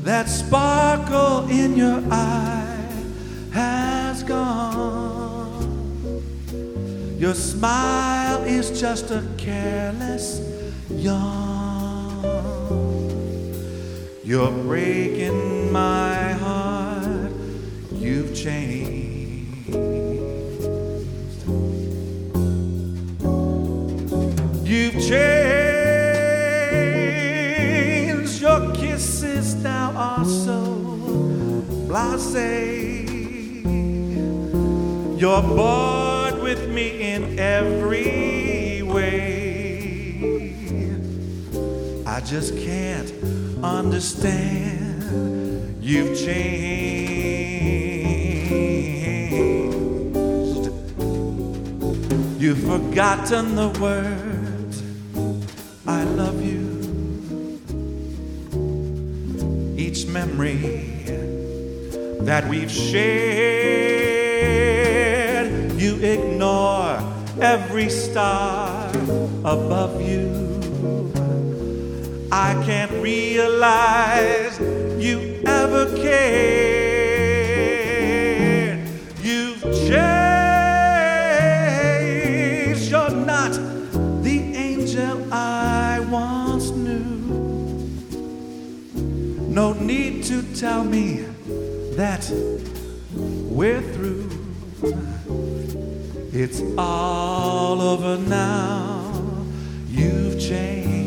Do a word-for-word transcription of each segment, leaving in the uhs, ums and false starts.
That sparkle in your eye has gone. Your smile is just a careless yawn. You're breaking my heart. You've changed. You've changed. Your kisses now are so blasé. You're bored with me in every way. I just can't understand. You've changed. You've forgotten the words I love you. Each memory that we've shared, you ignore every star above you. I can't realize you ever cared. You've changed. You're not the angel I once knew. No need to tell me that we're through. It's all over now. You've changed.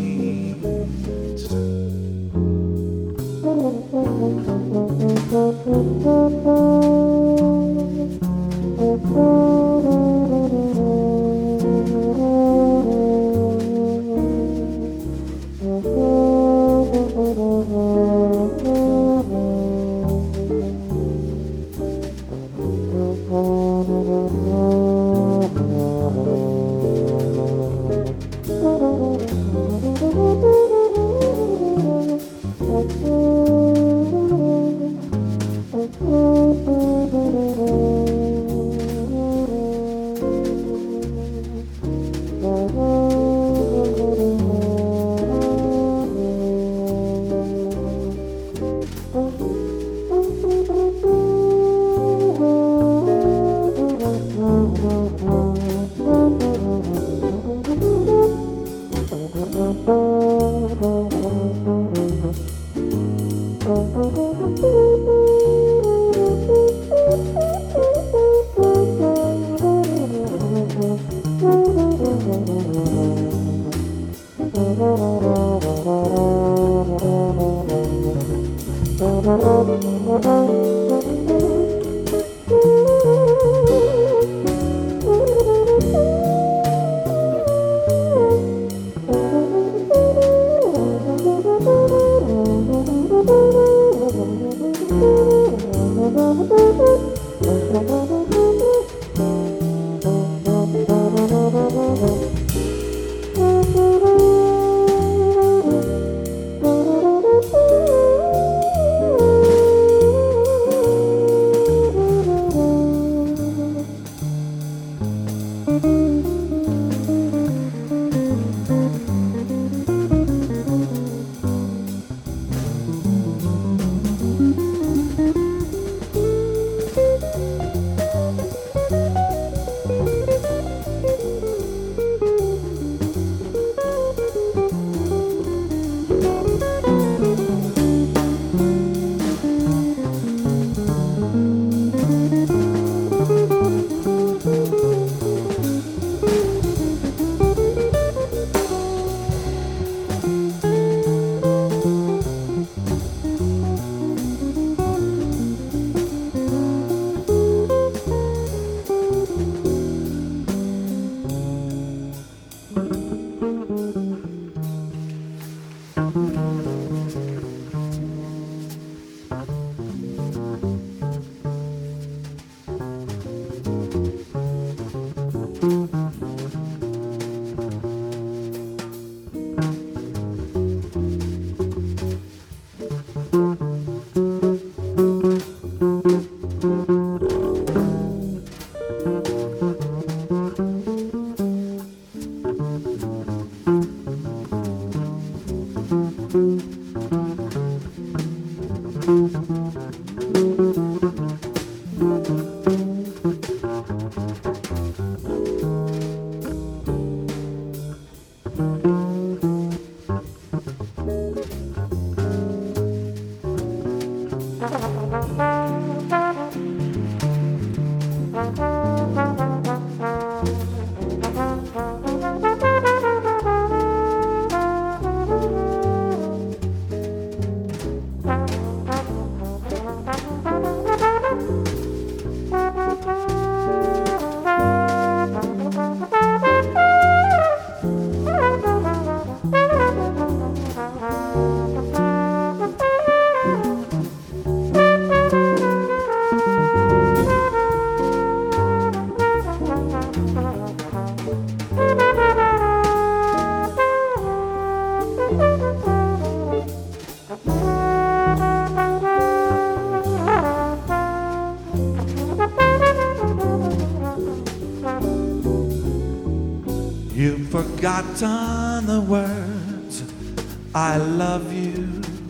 You've forgotten the words, I love you.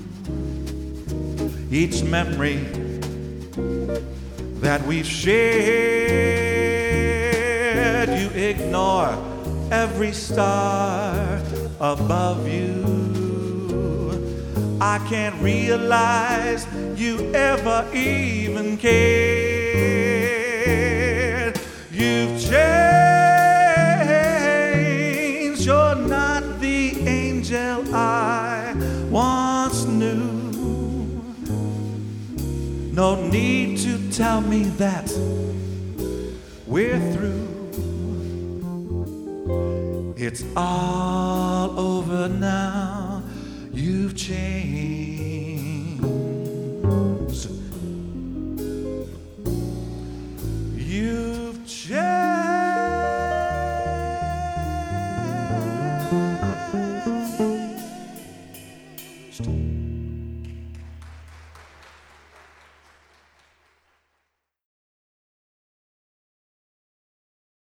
Each memory that we've shared, you ignore every star above you. I can't realize you ever even cared. You've changed. You're not the angel I once knew. No need to tell me that we're through. It's all over now. You've changed.